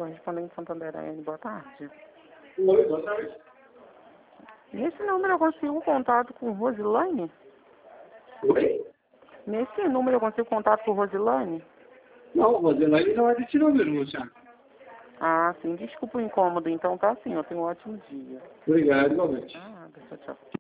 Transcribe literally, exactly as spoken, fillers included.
correspondente Santander A N, boa tarde. Oi, boa tarde. Nesse número eu consigo contato com Rosilane? Oi? Nesse número eu consigo contato com Rosilane? Não, Rosilane não é desse número, Luciano. Ah, sim, desculpa o incômodo, então tá sim, eu tenho um ótimo dia. Obrigado, igualmente. Ah, tchau, tchau.